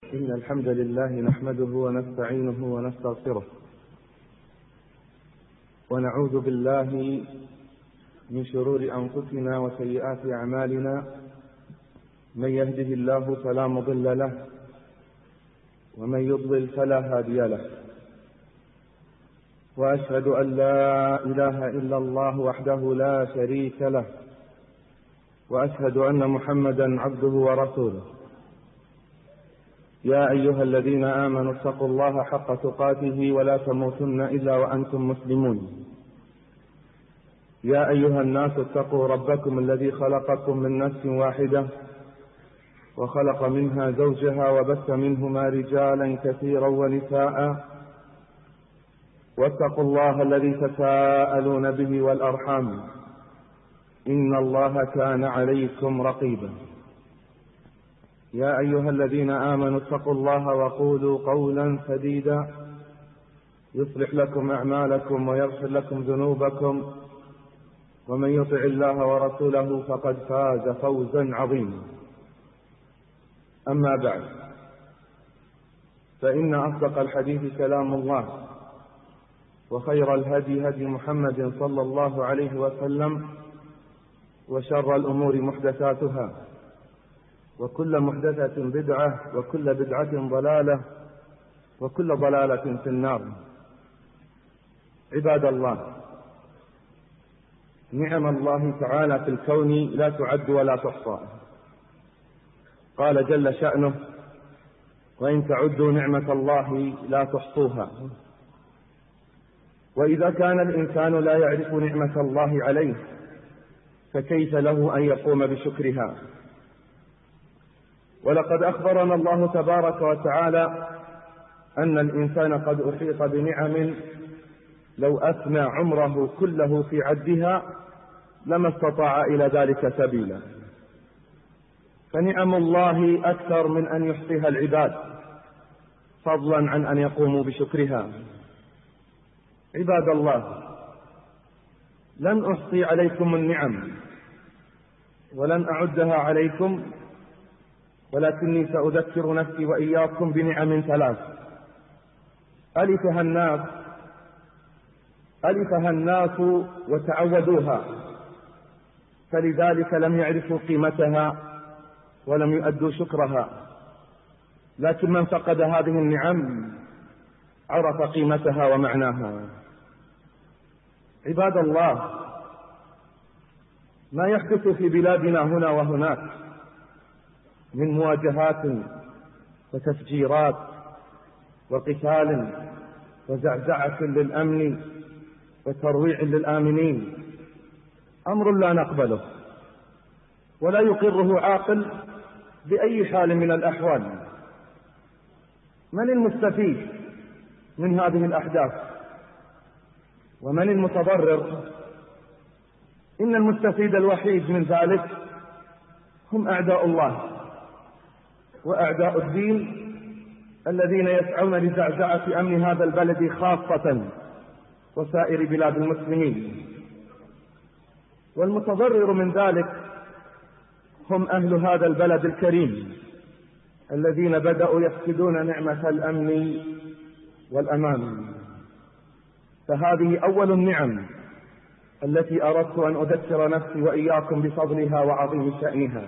إن الحمد لله نحمده ونستعينه ونستغفره ونعوذ بالله من شرور أنفسنا وسيئات أعمالنا. من يهده الله فلا مضل له ومن يضلل فلا هادي له، وأشهد أن لا إله إلا الله وحده لا شريك له، وأشهد أن محمدا عبده ورسوله. يا أيها الذين آمنوا اتقوا الله حق تقاته ولا تموتن إلا وأنتم مسلمون. يا أيها الناس اتقوا ربكم الذي خلقكم من نفس واحدة وخلق منها زوجها وبث منهما رجالا كثيرا ونساء، واتقوا الله الذي تساءلون به والأرحام إن الله كان عليكم رقيبا. يا أيها الذين آمنوا اتقوا الله وقولوا قولا سديدا يصلح لكم أعمالكم ويغفر لكم ذنوبكم، ومن يطع الله ورسوله فقد فاز فوزا عظيما. أما بعد، فإن أصدق الحديث كلام الله، وخير الهدي هدي محمد صلى الله عليه وسلم، وشر الأمور محدثاتها، وكل محدثة بدعة، وكل بدعة ضلالة، وكل ضلالة في النار. عباد الله، نعم الله تعالى في الكون لا تعد ولا تحصى. قال جل شأنه: وإن تعدوا نعمة الله لا تحصوها. وإذا كان الإنسان لا يعرف نعمة الله عليه فكيف له أن يقوم بشكرها؟ ولقد أخبرنا الله تبارك وتعالى أن الإنسان قد أحيط بنعم لو أثنى عمره كله في عدها لما استطاع إلى ذلك سبيلا. فنعم الله أكثر من أن يحصيها العباد، فضلا عن أن يقوموا بشكرها. عباد الله، لن أحصي عليكم النعم ولن أعدها عليكم، ولكني سأذكر نفسي وإياكم بنعم ثلاث ألفها الناس وتعودوها، فلذلك لم يعرفوا قيمتها ولم يؤدوا شكرها. لكن من فقد هذه النعم عرف قيمتها ومعناها. عباد الله، ما يحدث في بلادنا هنا وهناك من مواجهات وتفجيرات وقتال وزعزعة للأمن وترويع للآمنين أمر لا نقبله ولا يقره عاقل بأي حال من الأحوال. من المستفيد من هذه الأحداث ومن المتضرر؟ إن المستفيد الوحيد من ذلك هم أعداء الله وأعداء الدين الذين يسعون لزعزعة أمن هذا البلد خاصة وسائر بلاد المسلمين. والمتضرر من ذلك هم أهل هذا البلد الكريم الذين بدأوا يفقدون نعمة الأمن والأمان. فهذه أول النعم التي أردت أن أذكر نفسي وإياكم بفضلها وعظيم شأنها.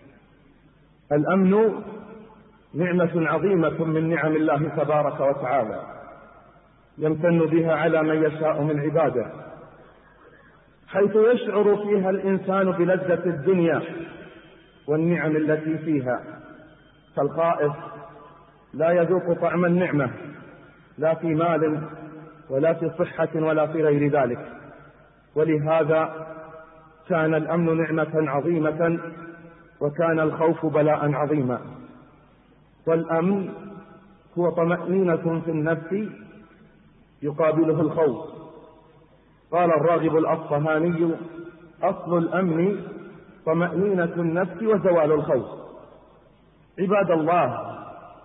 الأمن نعمة عظيمة من نعم الله تبارك وتعالى، يمتن بها على من يشاء من عباده، حيث يشعر فيها الإنسان بلذة الدنيا والنعم التي فيها. فالخائف لا يذوق طعم النعمة، لا في مال ولا في صحة ولا في غير ذلك. ولهذا كان الأمن نعمة عظيمة، وكان الخوف بلاء عظيما. والأمن هو طمأنينة في النفس يقابله الخوف. قال الراغب الأصفهاني: أصل الأمن طمأنينة النفس وزوال الخوف. عباد الله،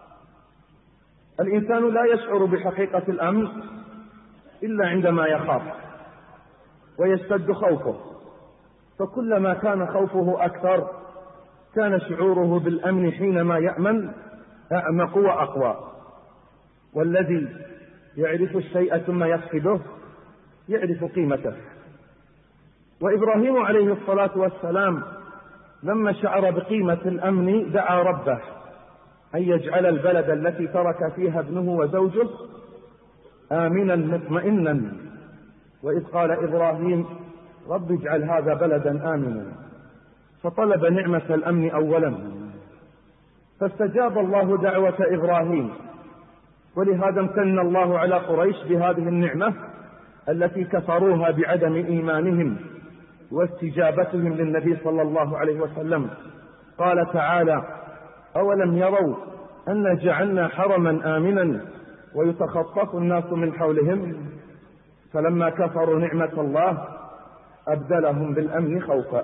الإنسان لا يشعر بحقيقة الأمن إلا عندما يخاف ويشتد خوفه، فكلما كان خوفه أكثر كان شعوره بالأمن حينما يأمن أعمق وأقوى. والذي يعرف الشيء ثم يفقده يعرف قيمته. وإبراهيم عليه الصلاة والسلام لما شعر بقيمة الأمن دعا ربه أن يجعل البلد التي ترك فيها ابنه وزوجه آمنا مطمئنا. وإذ قال إبراهيم رب اجعل هذا بلدا آمنا، فطلب نعمة الأمن أولا، فاستجاب الله دعوة إبراهيم. ولهذا امتن الله على قريش بهذه النعمة التي كفروها بعدم إيمانهم واستجابتهم للنبي صلى الله عليه وسلم. قال تعالى أولم يروا أن جعلنا حرما آمنا ويتخطف الناس من حولهم فلما كفروا نعمة الله أبدلهم بالأمن خوفا.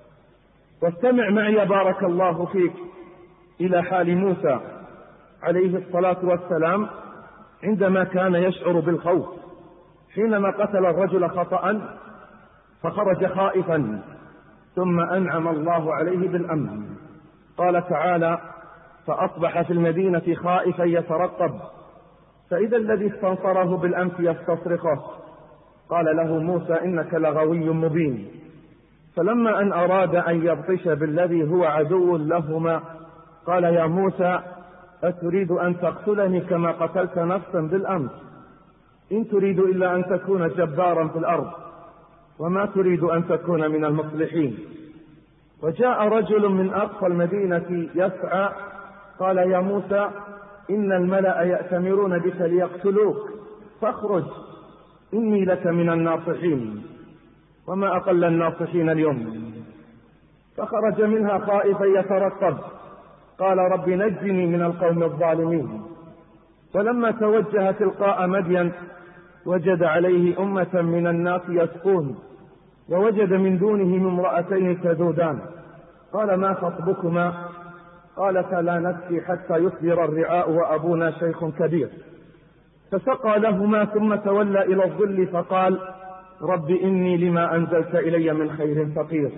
واستمع معي بارك الله فيك إلى حال موسى عليه الصلاة والسلام عندما كان يشعر بالخوف حينما قتل الرجل خطأ فخرج خائفا ثم أنعم الله عليه بالأمن. قال تعالى فأصبح في المدينة خائفا يترقب فإذا الذي استنصره بالأمس يستصرخه قال له موسى إنك لغوي مبين. فلما أن أراد أن يبطش بالذي هو عدو لهما قال يا موسى أتريد أن تقتلني كما قتلت نفسا بالأمس؟ إن تريد إلا أن تكون جبارا في الأرض وما تريد أن تكون من المصلحين. وجاء رجل من أقصى المدينة يسعى قال يا موسى إن الملأ يأتمرون بك ليقتلوك فاخرج إني لك من الناصحين. وما أقل الناصحين اليوم. فخرج منها خائفا يترقب قال رب نجني من القوم الظالمين. ولما توجه تلقاء مدين وجد عليه أمة من الناس يسقون ووجد من دونهم امرأتين تذودان قال ما خطبكما؟ قالتا لا نسقي حتى يصدر الرعاء وأبونا شيخ كبير. فسقى لهما ثم تولى إلى الظل فقال رب إني لما أنزلت إلي من خير فقير.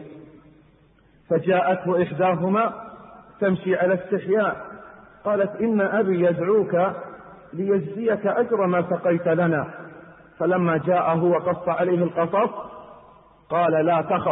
فجاءته إحداهما تمشي على استحياء قالت إن أبي يدعوك ليجزيك أجر ما سقيت لنا. فلما جاءه وقص عليه القصص قال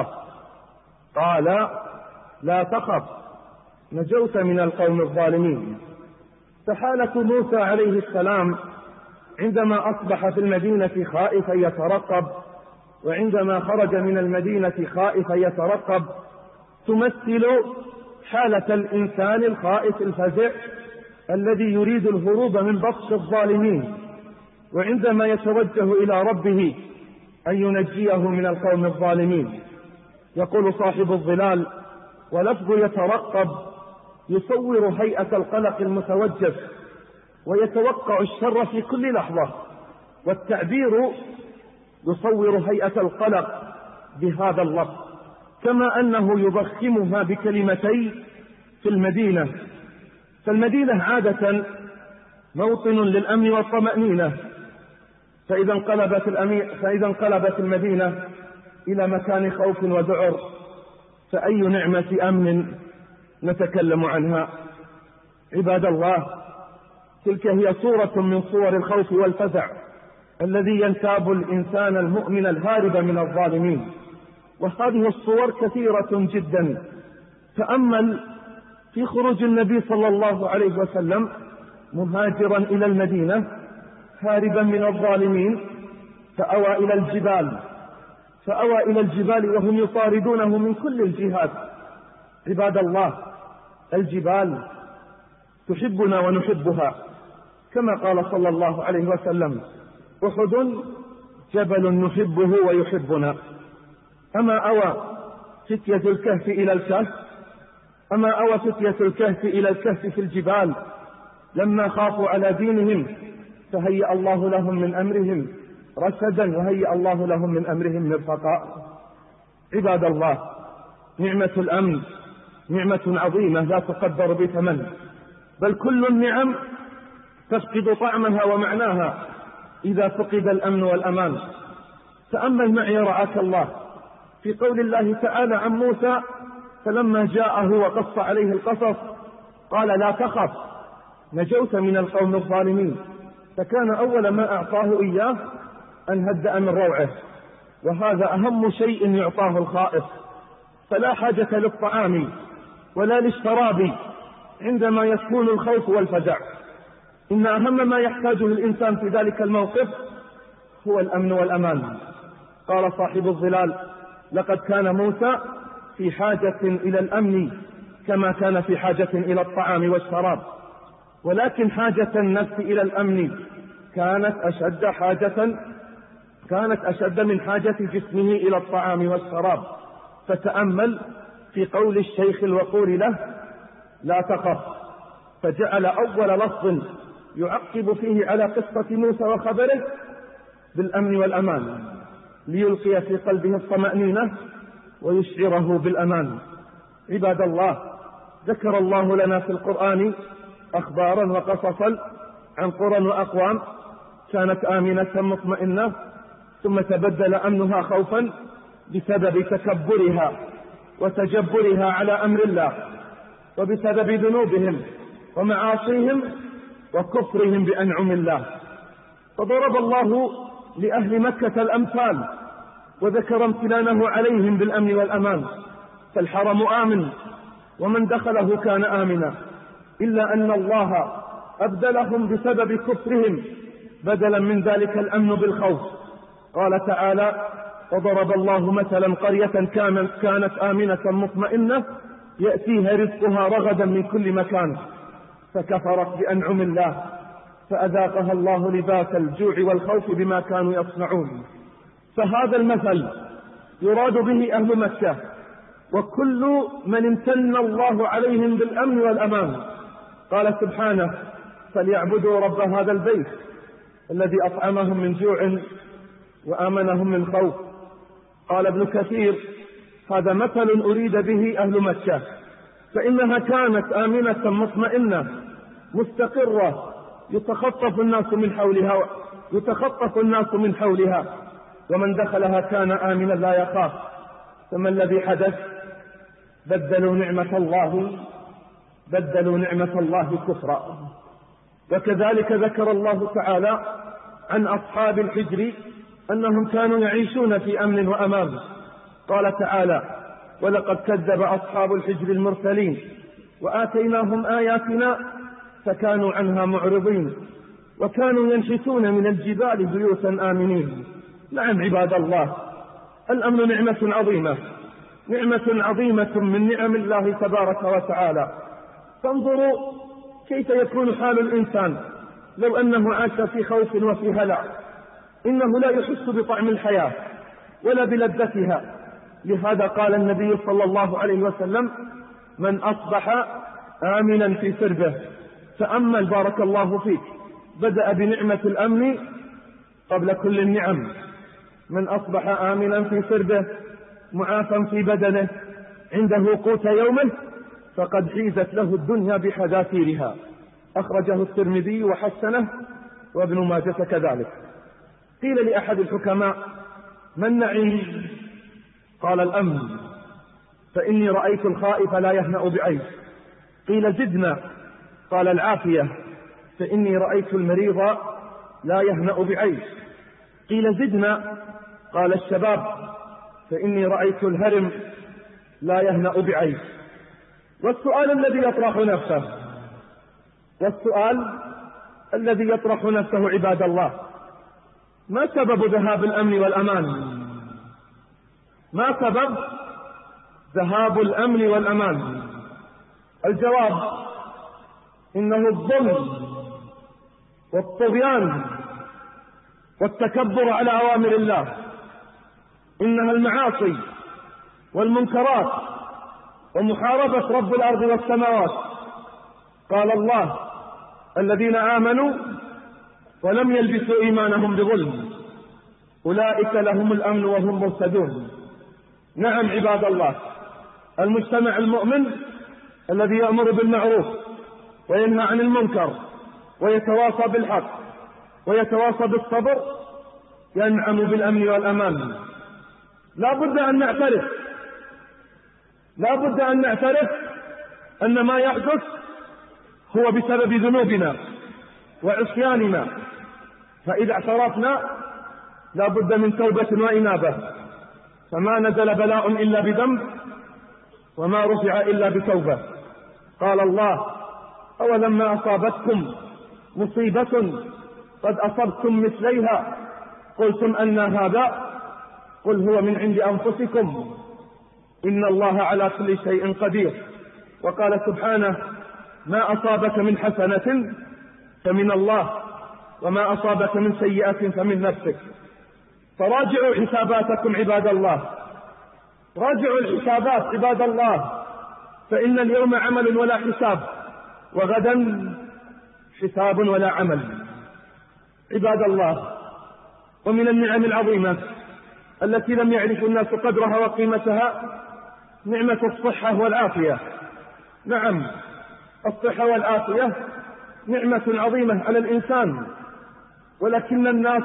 لا تخف نجوت من القوم الظالمين. فحالة موسى عليه السلام عندما أصبح في المدينة خائفا يترقب وعندما خرج من المدينة خائفا يترقب تمثل حالة الإنسان الخائف الفزع الذي يريد الهروب من بطش الظالمين وعندما يتوجه إلى ربه أن ينجيه من القوم الظالمين. يقول صاحب الظلال ولفظ يترقب يصور هيئة القلق المتوجف ويتوقع الشر في كل لحظة، والتعبير يصور هيئة القلق بهذا اللفظ كما أنه يضخمها بكلمتي في المدينة. فالمدينة عادة موطن للأمن والطمأنينة، فإذا انقلبت المدينة إلى مكان خوف وذعر فأي نعمة أمن نتكلم عنها؟ عباد الله تلك هي صورة من صور الخوف والفزع الذي ينتاب الإنسان المؤمن الهارب من الظالمين. وهذه الصور كثيرة جدا. تأمل في خروج النبي صلى الله عليه وسلم مهاجرا إلى المدينة هاربا من الظالمين فأوى إلى الجبال وهم يطاردونه من كل الجهات. عباد الله الجبال تحبنا ونحبها كما قال صلى الله عليه وسلم أحد جبل نحبه ويحبنا. أما أوى فتية الكهف إلى الكهف في الجبال لما خافوا على دينهم فهيأ الله لهم من أمرهم رشدا وهيأ الله لهم من أمرهم مرفقا. عباد الله نعمة الأمن نعمة عظيمة لا تقدر بثمن، بل كل النعم تفقد طعمها ومعناها إذا فقد الأمن والأمان. تأمل معي رعاك الله في قول الله تعالى عن موسى فلما جاءه وقص عليه القصص قال لا تخف نجوت من القوم الظالمين، فكان أول ما أعطاه إياه أن هدأ من روعه، وهذا أهم شيء يعطاه الخائف. فلا حاجة للطعام ولا للشراب عندما يكون الخوف والفزع، إن أهم ما يحتاجه الإنسان في ذلك الموقف هو الأمن والأمان. قال صاحب الظلال: لقد كان موسى في حاجة إلى الأمن كما كان في حاجة إلى الطعام والشراب، ولكن حاجة النفس إلى الأمن كانت أشد من حاجة جسمه إلى الطعام والشراب. فتأمل في قول الشيخ الوقور له: لا تخف، فجعل أول لفظ يعقب فيه على قصة موسى وخبره بالأمن والأمان، ليلقي في قلبه الطمأنينة ويشعره بالأمان. عباد الله، ذكر الله لنا في القرآن أخبارا وقصصا عن قرى وأقوام كانت آمنة مطمئنة، ثم تبدل أمنها خوفا بسبب تكبرها وتجبرها على أمر الله، وبسبب ذنوبهم ومعاصيهم وكفرهم بأنعم الله. فضرب الله لأهل مكة الأمثال وذكر امتنانه عليهم بالأمن والأمان، فالحرم آمن ومن دخله كان آمنا، إلا أن الله أبدلهم بسبب كفرهم بدلا من ذلك الأمن بالخوف. قال تعالى: وضرب الله مثلا قرية كانت آمنة مطمئنة يأتيها رزقها رغدا من كل مكان فكفرت بأنعم الله فأذاقها الله لباس الجوع والخوف بما كانوا يصنعون. فهذا المثل يراد به أهل مكة وكل من امتن الله عليهم بالأمن والأمان. قال سبحانه: فليعبدوا رب هذا البيت الذي أطعمهم من جوع وآمنهم من خوف. قال ابن كثير: هذا مثل أريد به أهل مكة، فإنها كانت آمنة مطمئنة مستقرة يتخطف الناس من حولها ومن دخلها كان آمنا لا يخاف. فما الذي حدث؟ بدلوا نعمة الله كفرا. وكذلك ذكر الله تعالى عن أصحاب الحجر أنهم كانوا يعيشون في أمن وأمان. قال تعالى: ولقد كذب أصحاب الحجر المرسلين وآتيناهم آياتنا فكانوا عنها معرضين وكانوا ينحتون من الجبال بيوتا آمنين. نعم عباد الله، الأمن نعمة عظيمة من نعم الله تبارك وتعالى. فانظروا كيف يكون حال الإنسان لو أنه عاش في خوف وفي هلع، إنه لا يحس بطعم الحياة ولا بلذتها. لهذا قال النبي صلى الله عليه وسلم: من أصبح آمنا في سربه. تأمل بارك الله فيك، بدأ بنعمة الأمن قبل كل النعم. من أصبح آمنا في سربه معافا في بدنه عنده قوت يومه فقد حيزت له الدنيا بحذافيرها. أخرجه الترمذي وحسنه وابن ماجه كذلك. قيل لأحد الحكماء: ما النعيم؟ قال: الأمن، فإني رأيت الخائف لا يهنأ بعيش. قيل: زدنا؟ قال: العافية، فإني رأيت المريض لا يهنأ بعيش. قيل: زدنا؟ قال: الشباب، فإني رأيت الهرم لا يهنأ بعيش. والسؤال الذي يطرح نفسه عباد الله: ما سبب ذهاب الأمن والأمان؟ ما سبب ذهاب الأمن والأمان؟ الجواب: إنه الظلم والطغيان والتكبر على أوامر الله، إنها المعاصي والمنكرات ومحاربة رب الأرض والسماوات. قال الله: الذين آمنوا ولم يلبسوا إيمانهم بظلم أولئك لهم الأمن وهم مهتدون. نعم عباد الله، المجتمع المؤمن الذي يأمر بالمعروف وينهى عن المنكر ويتواصى بالحق ويتواصى بالصبر ينعم بالأمن والأمان. لا بد أن نعترف أن ما يحدث هو بسبب ذنوبنا وعصياننا، فإذا اعترفنا لا بد من توبة وإنابة، فما نزل بلاء إلا بذنب وما رفع إلا بتوبة. قال الله: أولما أصابتكم مصيبة قد أصبتم مثليها قلتم أن هذا قل هو من عند أنفسكم إن الله على كل شيء قدير. وقال سبحانه: ما أصابك من حسنة فمن الله وما أصابك من سيئة فمن نفسك. فراجعوا حساباتكم عباد الله، راجعوا الحسابات عباد الله، فإن اليوم عمل ولا حساب، وغدا حساب ولا عمل. عباد الله، ومن النعم العظيمة التي لم يعرف الناس قدرها وقيمتها نعمة الصحة والعافية. نعم، الصحة والعافية نعمة عظيمة على الإنسان، ولكن الناس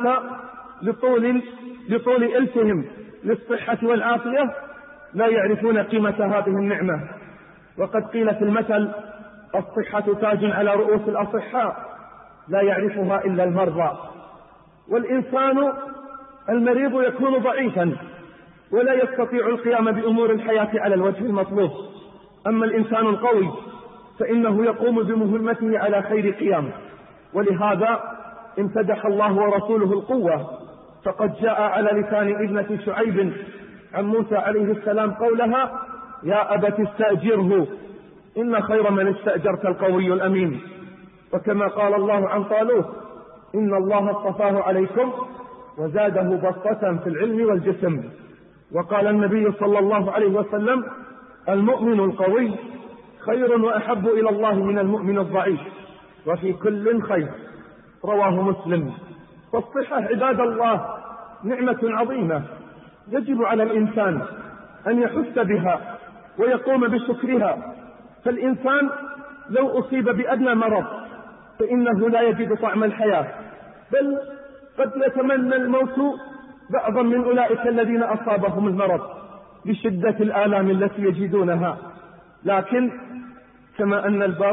لطول إلفهم للصحة والعافية لا يعرفون قيمة هذه النعمة. وقد قيل في المثل: الصحة تاج على رؤوس الأصحاء لا يعرفها إلا المرضى. والإنسان المريض يكون ضعيفا ولا يستطيع القيام بأمور الحياة على الوجه المطلوب، أما الإنسان القوي فإنه يقوم بمهمته على خير قيام. ولهذا امتدح الله ورسوله القوة، فقد جاء على لسان ابنة شعيب عن موسى عليه السلام قولها: يا أبت استأجره إن خير من استأجرت القوي الأمين. وكما قال الله عن طالوت: إن الله اصطفاه عليكم وزاده بسطة في العلم والجسم. وقال النبي صلى الله عليه وسلم: المؤمن القوي خير وأحب إلى الله من المؤمن الضعيف، وفي كل خير. رواه مسلم. فالصحة عباد الله نعمة عظيمة يجب على الإنسان أن يحس بها ويقوم بشكرها. فالإنسان لو أصيب بأدنى مرض فإنه لا يجد طعم الحياة، بل قد يتمنى الموت بعضا من أولئك الذين أصابهم المرض لشدة الآلام التي يجدونها. لكن كما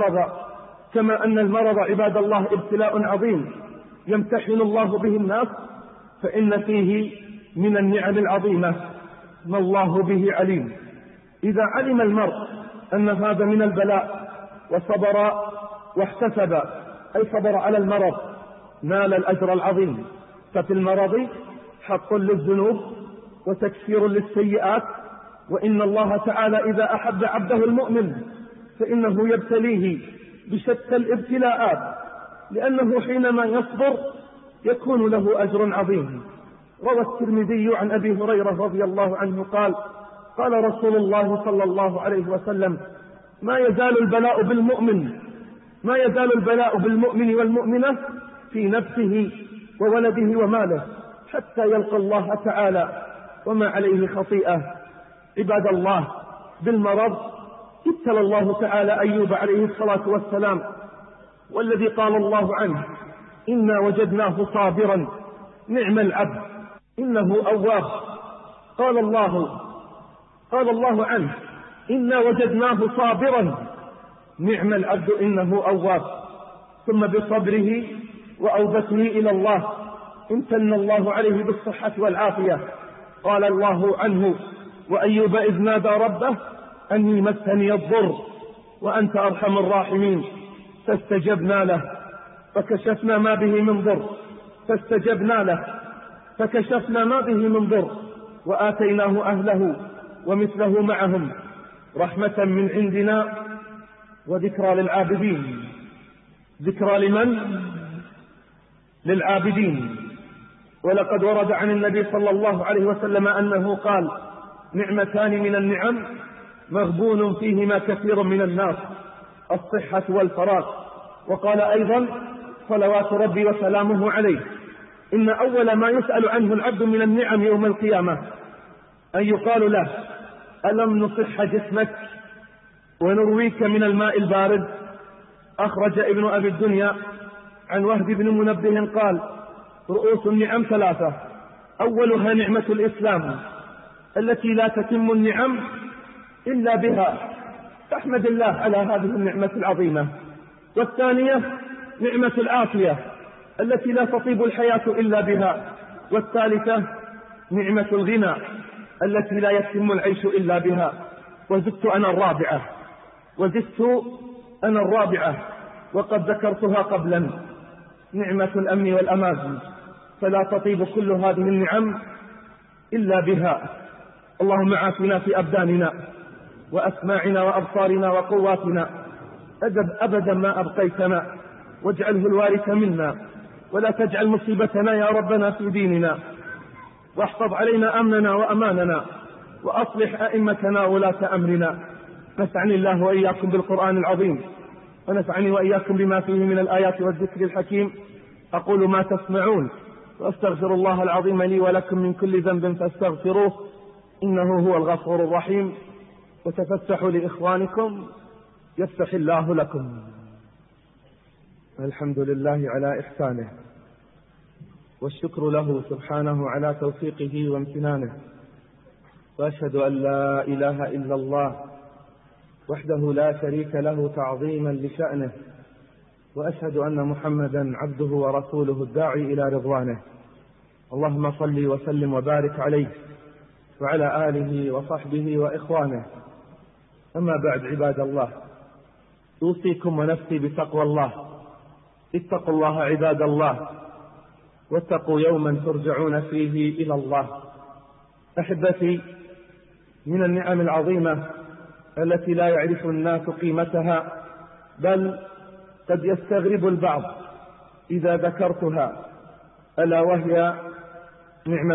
أن المرض عباد الله ابتلاء عظيم يمتحن الله به الناس، فإن فيه من النعم العظيمة ما الله به عليم. إذا علم المرء أن هذا من البلاء وصبر واحتسب، أي صبر على المرض، نال الأجر العظيم. ففي المرض حق للذنوب وتكفير للسيئات. وإن الله تعالى إذا أحب عبده المؤمن فإنه يبتليه بشتى الابتلاءات، لأنه حينما يصبر يكون له أجر عظيم. روى الترمذي عن أبي هريرة رضي الله عنه قال: قال رسول الله صلى الله عليه وسلم: ما يزال البلاء بالمؤمن والمؤمنة في نفسه وولده وماله حتى يلقى الله تعالى وما عليه خطيئة. عباد الله، بالمرض ابتلى الله تعالى أيوب عليه الصلاة والسلام، والذي قال الله عنه: إنا وجدناه صابرا نعم العبد إنه أواب. قال الله عنه: إنا وجدناه صابرا نعم العبد إنه أواب. ثم بصبره وأوبته إلى الله امتن الله عليه بالصحة والعافية. قال الله عنه: وأيوب إذ نادى ربه أني مسني الضر وأنت أرحم الراحمين فاستجبنا له فكشفنا ما به من ضر وآتيناه أهله ومثله معهم رحمة من عندنا وذكرى للعابدين. ذكرى لمن؟ للعابدين. ولقد ورد عن النبي صلى الله عليه وسلم أنه قال: نعمتان من النعم مغبون فيهما كثير من الناس: الصحة والفراغ. وقال أيضا: صلوات ربي وسلامه عليه، إن أول ما يسأل عنه العبد من النعم يوم القيامة أن يقال له: ألم نصح جسمك ونرويك من الماء البارد؟ أخرج ابن أبي الدنيا عن وهب بن منبه قال: رؤوس النعم ثلاثة: أولها نعمة الإسلام التي لا تتم النعم إلا بها، فاحمد الله على هذه النعمة العظيمة. والثانية نعمة العافية التي لا تطيب الحياة إلا بها، والثالثة نعمة الغنى التي لا يتم العيش إلا بها. وزدت أنا الرابعة وقد ذكرتها قبلا، نعمة الأمن والأمان، فلا تطيب كل هذه النعم إلا بها. اللهم عافنا في أبداننا وأسماعنا وأبصارنا وقواتنا أبدا ما أبقيتنا، واجعله الوارث منا، ولا تجعل مصيبتنا يا ربنا في ديننا، واحفظ علينا أمننا وأماننا، وأصلح أئمتنا ولاة أمرنا. نفعني الله وإياكم بالقرآن العظيم، ونفعني وإياكم بما فيه من الآيات والذكر الحكيم. أقول ما تسمعون، وأستغفر الله العظيم لي ولكم من كل ذنب فاستغفروه إنه هو الغفور الرحيم. وتفتحوا لإخوانكم يفتح الله لكم. الحمد لله على إحسانه، والشكر له سبحانه على توفيقه وامتنانه، وأشهد أن لا إله إلا الله وحده لا شريك له تعظيما لشأنه، وأشهد أن محمدا عبده ورسوله الداعي إلى رضوانه. اللهم صل وسلم وبارك عليه وعلى آله وصحبه وإخوانه. أما بعد، عباد الله، أوصيكم ونفسي بتقوى الله. اتقوا الله عباد الله، واتقوا يوما ترجعون فيه إلى الله. أحبتي، من النعم العظيمة التي لا يعرف الناس قيمتها، بل قد يستغرب البعض إذا ذكرتها، ألا وهي نعمة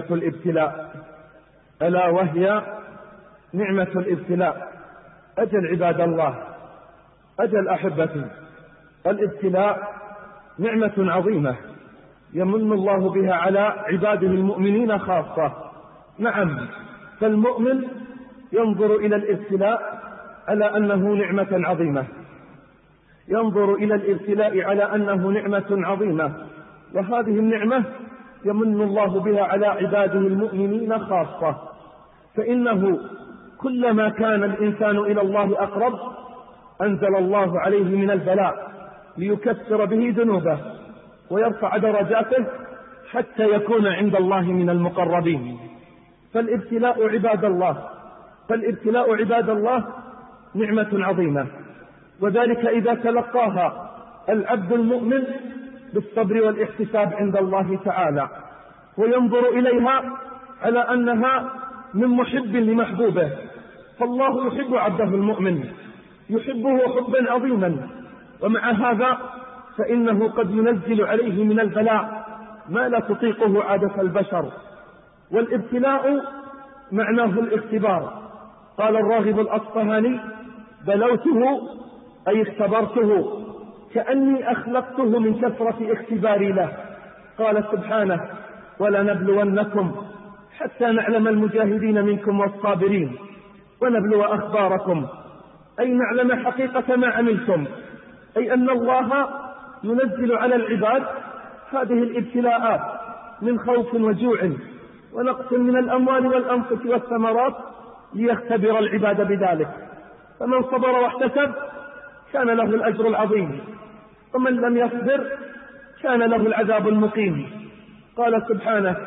الابتلاء. أجل عباد الله، أجل أحبتي، الابتلاء نعمة عظيمة يمن الله بها على عباده المؤمنين خاصة. نعم، فالمؤمن ينظر إلى الابتلاء على أنه نعمة عظيمة، ينظر إلى الابتلاء على أنه نعمة عظيمة، وهذه النعمة يمن الله بها على عباده المؤمنين خاصة. فإنه كلما كان الإنسان إلى الله أقرب أنزل الله عليه من البلاء ليكفر به ذنوبه ويرفع درجاته حتى يكون عند الله من المقربين. فالابتلاء عباد الله نعمة عظيمة، وذلك إذا تلقاها العبد المؤمن بالصبر والاحتساب عند الله تعالى، وينظر إليها على أنها من محب لمحبوبه. فالله يحب عبده المؤمن، يحبه حبا عظيما، ومع هذا فإنه قد ينزل عليه من البلاء ما لا تطيقه عادة البشر. والابتلاء معناه الاختبار. قال الراغب الأصفهاني: بلوته أي اختبرته، كأني أخلقته من كثرة اختباري له. قال سبحانه: ولنبلونكم حتى نعلم المجاهدين منكم والصابرين ونبلو أخباركم، أي نعلم حقيقة ما عملتم، أي أن الله ينزل على العباد هذه الابتلاءات من خوف وجوع ونقص من الأموال والأنفس والثمرات ليختبر العباد بذلك. فمن صبر واحتسب كان له الأجر العظيم، ومن لم يصبر كان له العذاب المقيم. قال سبحانه: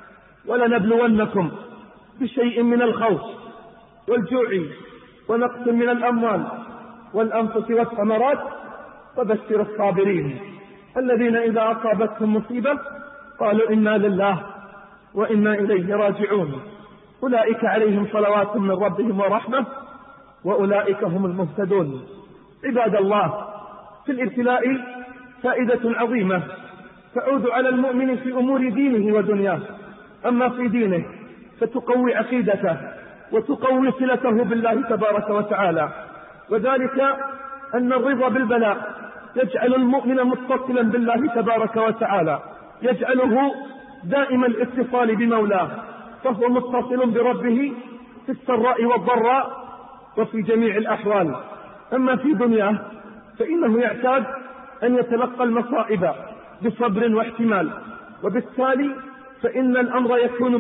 ولنبلونكم بشيء من الخوف والجوع ونقص من الأموال والأنفس والثمرات وبشر الصابرين الذين إذا أصابتهم مصيبة قالوا إنا لله وإنا إليه راجعون أولئك عليهم صلوات من ربهم ورحمة وأولئك هم المهتدون. عباد الله، في الابتلاء فائدة عظيمة تعود على المؤمن في أمور دينه ودنياه. أما في دينه فتقوي عقيدته وتقوي صلته بالله تبارك وتعالى، وذلك أن الرضا بالبلاء يجعل المؤمن متصلا بالله تبارك وتعالى، يجعله دائما الاتصال بمولاه، فهو متصل بربه في السراء والضراء وفي جميع الأحوال. أما في دنياه فإنه يعتاد أن يتلقى المصائب بصبر واحتمال، وبالتالي فإن الأمر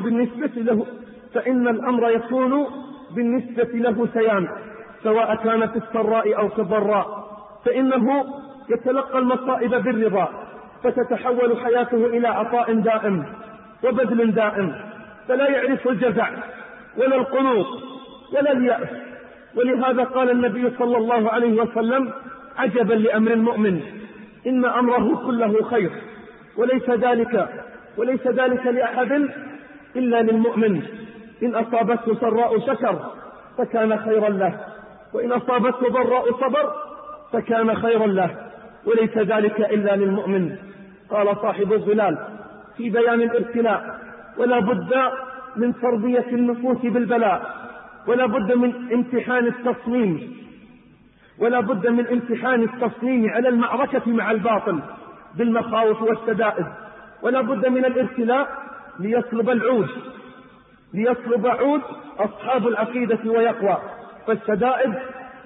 يكون بالنسبة له سيان، سواء كان في السراء أو في الضراء، فإنه يتلقى المصائب بالرضا، فتتحول حياته إلى عطاء دائم وبذل دائم، فلا يعرف الجزع ولا القنوط ولا اليأس. ولهذا قال النبي صلى الله عليه وسلم: عجبا لأمر المؤمن، إن أمره كله خير، وليس ذلك لأحد إلا للمؤمن. إن أصابته سراء شكر فكان خيرا له، وإن أصابته ضراء صبر فكان خيرا له، وليس ذلك إلا للمؤمن. قال صاحب الظلال في بيان الابتلاء: ولا بد من تربية النفوس بالبلاء، ولا بد من امتحان التصميم على المعركة مع الباطل بالمخاوف والشدائد، ولا بد من الابتلاء ليصلب عود أصحاب العقيدة ويقوى. فالشدائد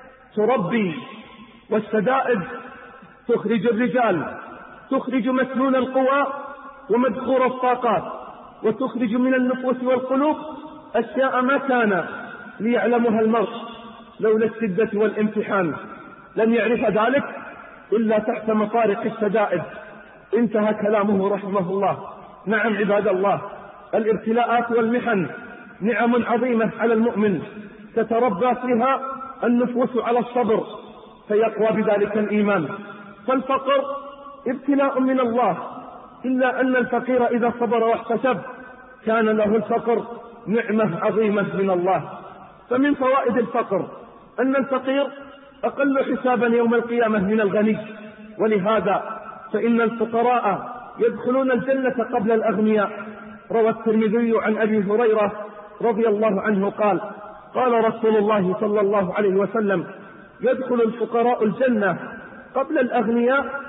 تربي، والشدائد تخرج الرجال، تخرج مسنون القوى ومدخور الطاقات، وتخرج من النفوس والقلوب أشياء ما كان ليعلمها المرء لولا الشدة والامتحان، لم يعرف ذلك إلا تحت مطارق الشدائد. انتهى كلامه رحمه الله. نعم عباد الله، الابتلاءات والمحن نعم عظيمة على المؤمن، تتربى فيها النفوس على الصبر فيقوى بذلك الإيمان. فالفقر ابتلاء من الله، إلا أن الفقير إذا صبر واحتسب كان له الفقر نعمة عظيمة من الله. فمن فوائد الفقر أن الفقير أقل حسابا يوم القيامة من الغني، ولهذا فإن الفقراء يدخلون الجنة قبل الأغنياء. روى الترمذي عن أبي هريرة رضي الله عنه قال: قال رسول الله صلى الله عليه وسلم: يدخل الفقراء الجنة قبل الأغنياء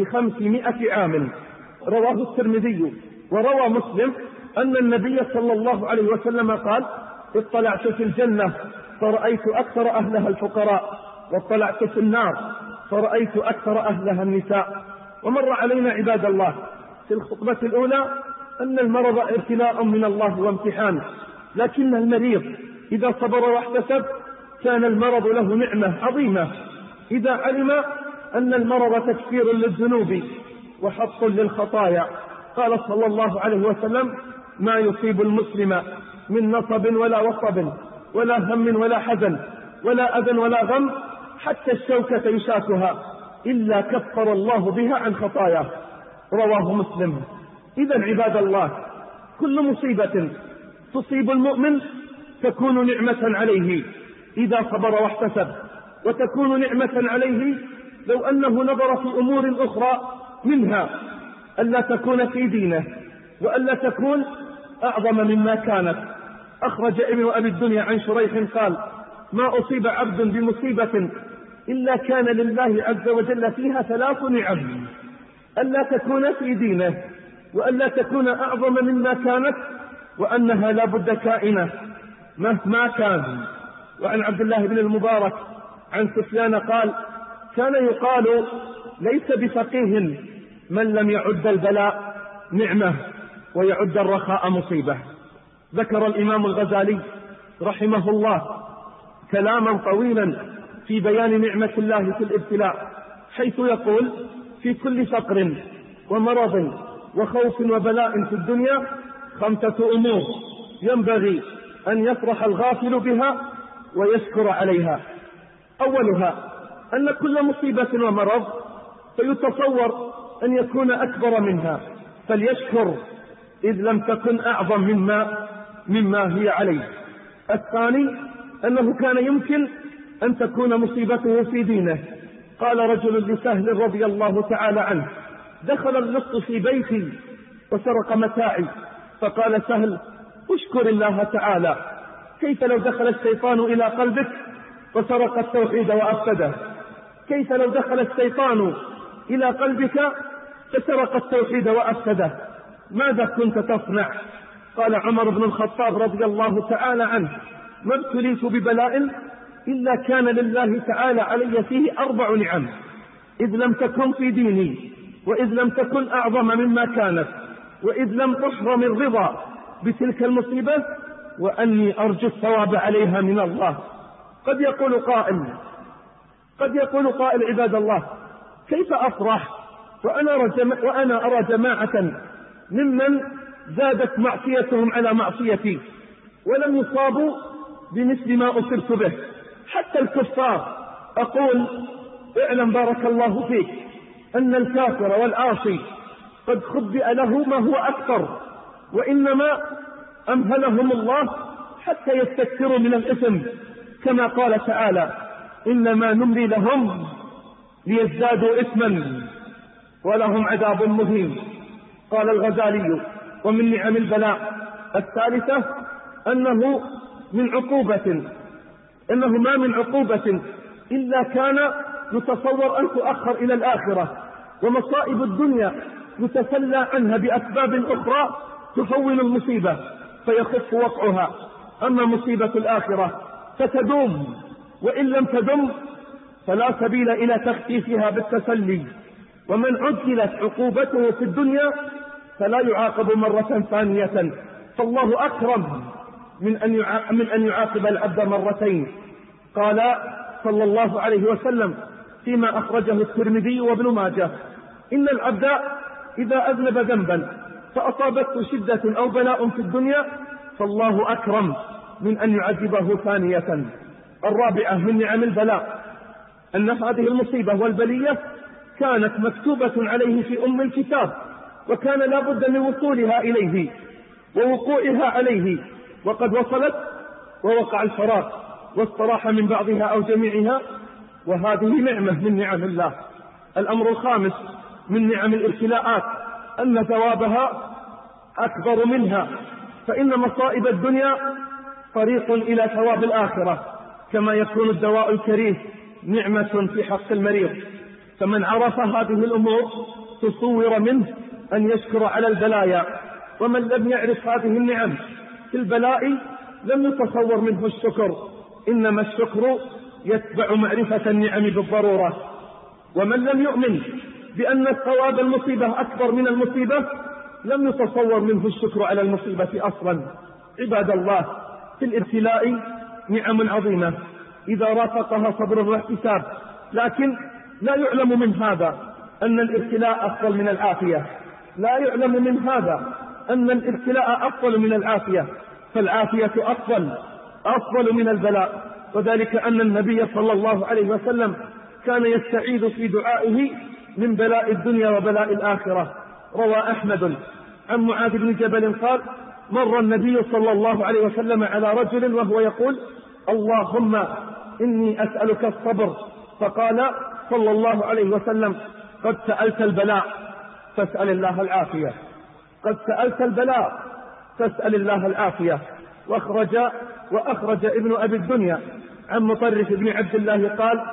ب500 عام. رواه الترمذي. وروى مسلم أن النبي صلى الله عليه وسلم قال: اطلعت في الجنة فرأيت أكثر أهلها الفقراء، واطلعت في النار فرأيت أكثر أهلها النساء. ومر علينا عباد الله في الخطبة الأولى أن المرض ابتلاء من الله وامتحان، لكن المريض إذا صبر واحتسب كان المرض له نعمة عظيمة، إذا علم أن المرض تكفير للذنوب وحط للخطايا. قال صلى الله عليه وسلم: ما يصيب المسلم من نصب ولا وصب ولا هم ولا حزن ولا أذى ولا غم حتى الشوكة يشاكها إلا كفر الله بها عن خطاياه. رواه مسلم. إذن عباد الله، كل مصيبة تصيب المؤمن تكون نعمة عليه إذا صبر واحتسب، وتكون نعمة عليه لو أنه نظر في أمور أخرى، منها ألا تكون في دينه، وألا تكون أعظم مما كانت. أخرج ابن أبي الدنيا عن شريح قال: ما أصيب عبد بمصيبة إلا كان لله عز وجل فيها 3 نعم: ألا تكون في دينه، وألا تكون أعظم مما كانت، وأنها لا بد كائنة مهما كان. وعن عبد الله بن المبارك عن سفيان قال: كان يقال ليس بفقيه من لم يعد البلاء نعمة ويعد الرخاء مصيبة. ذكر الإمام الغزالي رحمه الله كلاما طويلا في بيان نعمة الله في الابتلاء، حيث يقول: في كل فقر ومرض وخوف وبلاء في الدنيا 5 أمور ينبغي أن يفرح الغافل بها ويشكر عليها. أولها أن كل مصيبة ومرض فيتصور أن يكون أكبر منها فليشكر، إذ لم تكن أعظم مما هي عليه. الثاني أنه كان يمكن أن تكون مصيبته في دينه. قال رجل لسهل رضي الله تعالى عنه: دخل اللص في بيتي وسرق متاعي. فقال سهل: اشكر الله تعالى، كيف لو دخل الشيطان إلى قلبك وسرق التوحيد وأفسده؟ كيف لو دخل الشيطان إلى قلبك فسرق التوحيد وأفسده؟ ماذا كنت تصنع؟ قال عمر بن الخطاب رضي الله تعالى عنه: ما ابتليت ببلاء إلا كان لله تعالى علي فيه 4 نعم: إذ لم تكن في ديني، وإذ لم تكن أعظم مما كانت، وإذ لم أحرم الرضا بتلك المصيبة، وأني أرجو الثواب عليها من الله. قد يقول قائل عباد الله: كيف أفرح وأنا أرى جماعة ممن زادت معصيتهم على معصيتي ولم يصابوا بمثل ما أصبت به؟ حتى الكفار أقول اعلم بارك الله فيك أن الكافر والعاصي قد خبئ له ما هو أكثر، وإنما أمهلهم الله حتى يستكثروا من الإثم، كما قال تعالى إنما نملي لهم ليزدادوا إثما ولهم عذاب مهين. قال الغزالي ومن نعم البلاء الثالثة أنه ما من عقوبة إلا كان يتصور أن تؤخر إلى الآخرة، ومصائب الدنيا يتسلى عنها بأسباب أخرى تهون المصيبة فيخف وقعها، أما مصيبة الآخرة فتدوم، وإن لم تدم فلا سبيل إلى تخفيفها بالتسلي. ومن عجلت عقوبته في الدنيا فلا يعاقب مرة ثانية، فالله أكرم من أن يعاقب العبد مرتين. قال صلى الله عليه وسلم فيما أخرجه الترمذي وابن ماجه إن العبد إذا أذنب ذنبا فأصابته شدة أو بلاء في الدنيا فالله أكرم من أن يعذبه ثانية. الرابعة من نعم البلاء أن هذه المصيبة والبلية كانت مكتوبة عليه في أم الكتاب، وكان لا بد من وصولها إليه ووقوعها عليه، وقد وصلت ووقع الفراق واستراح من بعضها أو جميعها، وهذه نعمة من نعم الله. الأمر الخامس من نعم الابتلاءات أن ثوابها أكبر منها، فإن مصائب الدنيا طريق إلى ثواب الآخرة، كما يكون الدواء الكريه نعمة في حق المريض. فمن عرف هذه الأمور تصور منه أن يشكر على البلايا، ومن لم يعرف هذه النعم في البلاء لم يتصور منه الشكر، إنما الشكر يتبع معرفة النعم بالضرورة. ومن لم يؤمن بأن ثواب المصيبة أكبر من المصيبة لم يتصور منه الشكر على المصيبة أصلا. عباد الله، في الابتلاء نعم عظيمة إذا رافقها صبر واحتساب، لكن لا يعلم من هذا أن الابتلاء أفضل من العافية، لا يعلم من هذا أن الابتلاء أفضل من العافية، فالعافية أفضل من البلاء. وذلك أن النبي صلى الله عليه وسلم كان يستعيذ في دعائه من بلاء الدنيا وبلاء الآخرة. روى أحمد عن معاذ بن جبل قال مر النبي صلى الله عليه وسلم على رجل وهو يقول اللهم إني أسألك الصبر، فقال صلى الله عليه وسلم قد سألت البلاء فاسأل الله العافية، قد سألت البلاء فاسأل الله العافية. وأخرج ابن أبي الدنيا عن مطرف بن عبد الله قال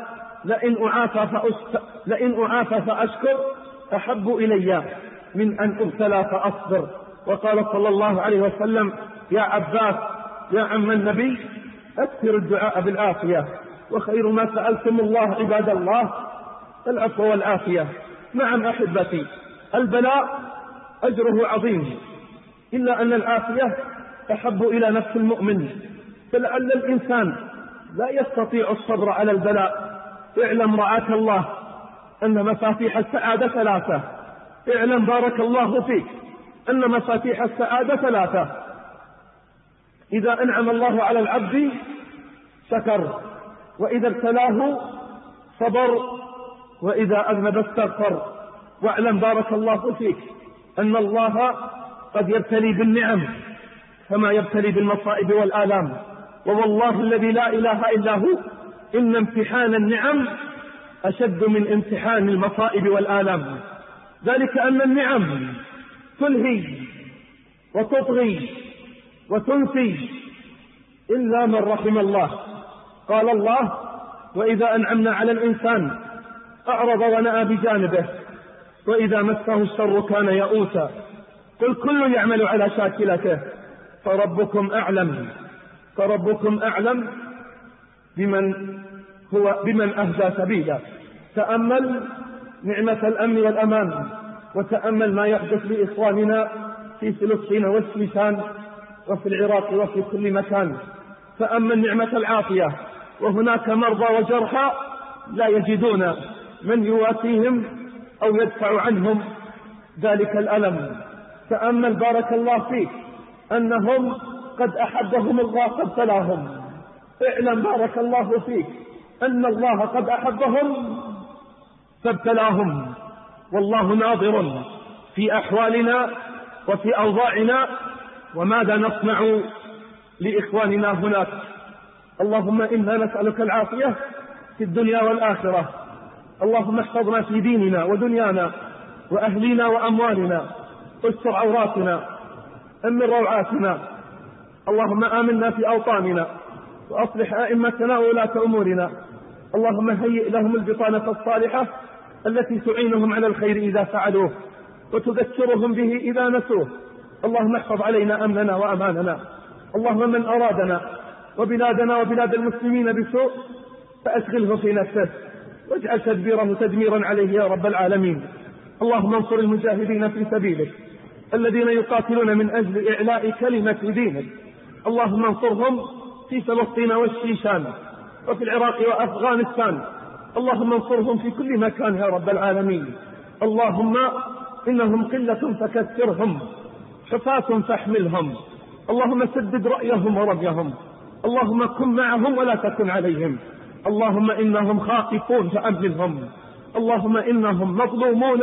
لئن أعافى فأشكر أحب إلي من أن أبتلى فأصبر. وقال صلى الله عليه وسلم يا عباس يا عم النبي أكثر الدعاء بالعافية، وخير ما سألتم الله عباد الله العفو والعافية. نعم أحبتي، البلاء أجره عظيم، إلا أن العافية أحب إلى نفس المؤمن، فلعل الإنسان لا يستطيع الصبر على البلاء. اعلم رعاك الله أن مفاتيح السعادة ثلاثة، اعلم بارك الله فيك أن مفاتيح السعادة ثلاثة: إذا أنعم الله على العبد شكر، وإذا ابتلاه صبر، وإذا أذنب استغفر. واعلم بارك الله فيك أن الله قد يبتلي بالنعم كما يبتلي بالمصائب والآلام، ووالله الذي لا إله إلا هو إن امتحان النعم أشد من امتحان المصائب والآلام. ذلك أن النعم تلهي وتطغي وتنسي إلا من رحم الله. قال الله وإذا أنعمنا على الإنسان أعرض ونأى بجانبه وإذا مسه الشر كان يئوسا. قل كل يعمل على شاكلته فربكم أعلم بمن أهدى سبيلا. تأمل نعمة الأمن والأمان، وتأمل ما يحدث لإخواننا في فلسطين والشيشان وفي العراق وفي كل مكان. تأمل نعمة العافية، وهناك مرضى وجرحى لا يجدون من يواسيهم أو يدفع عنهم ذلك الألم. تأمل بارك الله فيك أنهم قد أحبهم الله فابتلاهم. اعلم بارك الله فيك أن الله قد أحبهم فابتلاهم، والله ناظر في أحوالنا وفي أوضاعنا وماذا نصنع لإخواننا هناك. اللهم إنا نسألك العافية في الدنيا والآخرة. اللهم احفظنا في ديننا ودنيانا وأهلنا وأموالنا، استر عوراتنا، أمن روعاتنا. اللهم آمنا في أوطاننا وأصلح أئمتنا وولاة أمورنا. اللهم هيئ لهم البطانة الصالحة التي تعينهم على الخير إذا فعلوه وتذكرهم به إذا نسوه. اللهم احفظ علينا أمننا وأماننا. اللهم من أرادنا وبلادنا وبلاد المسلمين بسوء فأشغله في نفسه واجعل تدبيره تدميرا عليه يا رب العالمين. اللهم انصر المجاهدين في سبيلك الذين يقاتلون من أجل إعلاء كلمة دينك. اللهم انصرهم في فلسطين والشيشان وفي العراق وأفغانستان. اللهم انصرهم في كل مكان يا رب العالمين. اللهم إنهم قلة فكثرهم، حفاة فاحملهم. اللهم سدد رأيهم ورميهم. اللهم كن معهم ولا تكن عليهم. اللهم إنهم خائفون فأمهلهم. اللهم إنهم مظلومون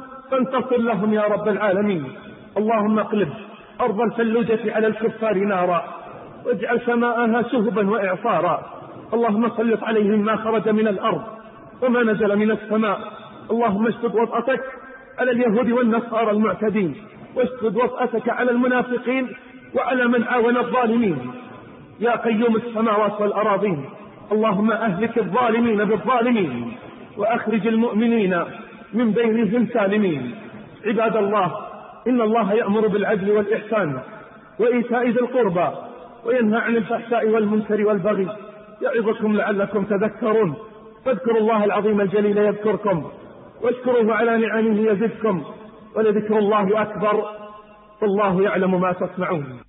فانتصر لهم يا رب العالمين. اللهم اقلب أرض الفلوجة على الكفار نارا واجعل سماءها شهبا وإعصارا. اللهم سلط عليهم ما خرج من الأرض وما نزل من السماء. اللهم اشدد وطأتك على اليهود والنصارى المعتدين، واشدد وطأتك على المنافقين وعلى من عاون الظالمين يا قيوم السماوات والأراضين. اللهم أهلك الظالمين بالظالمين وأخرج المؤمنين من بينهم سالمين. عباد الله، إن الله يأمر بالعدل والإحسان وإيتاء ذي القربى وينهى عن الفحشاء والمنكر والبغي يعظكم لعلكم تذكرون. فاذكروا الله العظيم الجليل يذكركم واشكروه على نعمه يزدكم ولذكر الله أكبر والله يعلم ما تصنعون.